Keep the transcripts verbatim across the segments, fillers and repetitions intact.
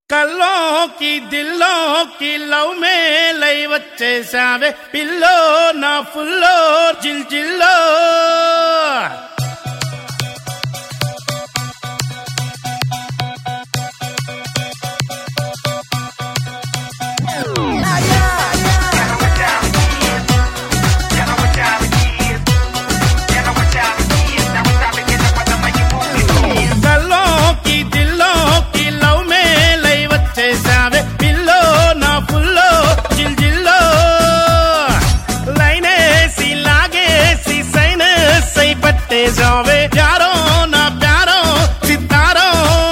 కల్లోకి దిల్లోకి love మేలై వచ్చేసావే pillow నా ఫుల్లో జిల్ జిల్లో जावे प्यारो ना प्यारो सितारो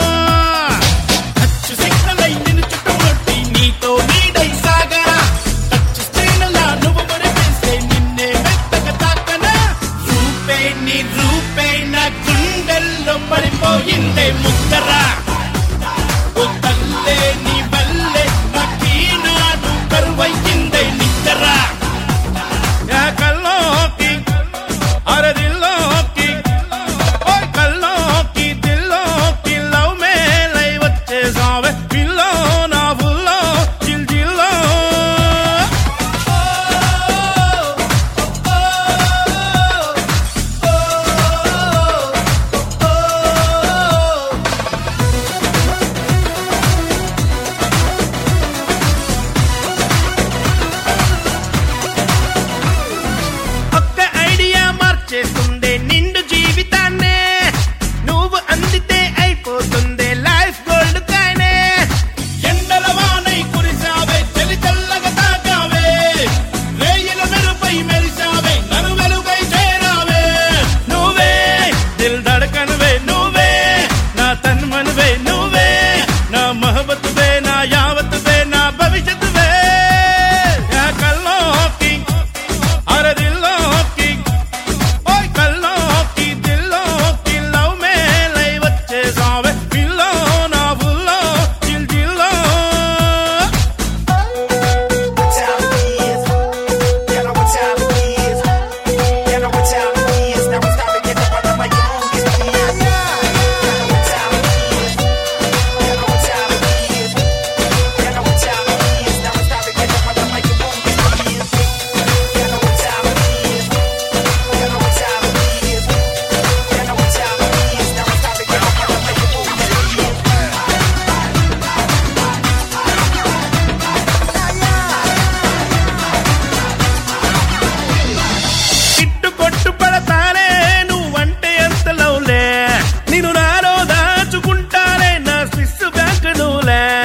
अच्छ सिग्नल निन्नु చుట్టుముట్టి నీతో నీడై సాగరా టచ్ స్క్రీన్ లా నువ్వు మురిపిస్తే నిన్నే మెత్తగా తాకనా రూపే నీ రూపే నా గుండెల్లో పడిపోయిందే ముద్దరా ఓ తల్లే నీ వల్లే నాకీనాడు కరువైందే నిద్దరా యా కల్లోకి అరదిల్ చేస్తుందే నిండు జీవితాన్నే నువ్వు అందితే అయిపోతుందే లైఫ్ గోల్డ్ కాయనే ఎండల వానై కురిసావే చలి చల్లగా తాకావే రేయల మెరుపై మెరిసావే నన్ను వెలుగై చేరావే నువ్వే దిల్ ధడకన్వే నువ్వే నా తన్మన్వే నువ్వే నా మహబత్వే నా యావత్వే నా భవిష్యత్తువే యా కల్లోకి అరదిల్లోకి నేను నాలో దాచుకుంటానే నా స్విస్ బ్యాంక్ నువ్వులే